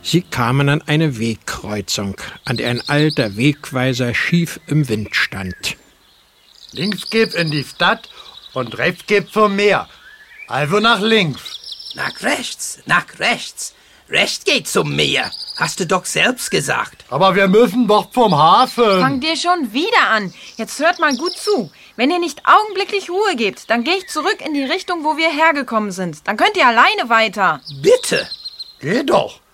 Sie kamen an eine Wegkreuzung, an der ein alter Wegweiser schief im Wind stand. Links geht in die Stadt und rechts geht zum Meer. Also nach links. Nach rechts, nach rechts. Rechts geht zum Meer. Hast du doch selbst gesagt. Aber wir müssen doch zum Hafen. Fangt ihr schon wieder an. Jetzt hört mal gut zu. Wenn ihr nicht augenblicklich Ruhe gebt, dann gehe ich zurück in die Richtung, wo wir hergekommen sind. Dann könnt ihr alleine weiter. Bitte. Geh doch.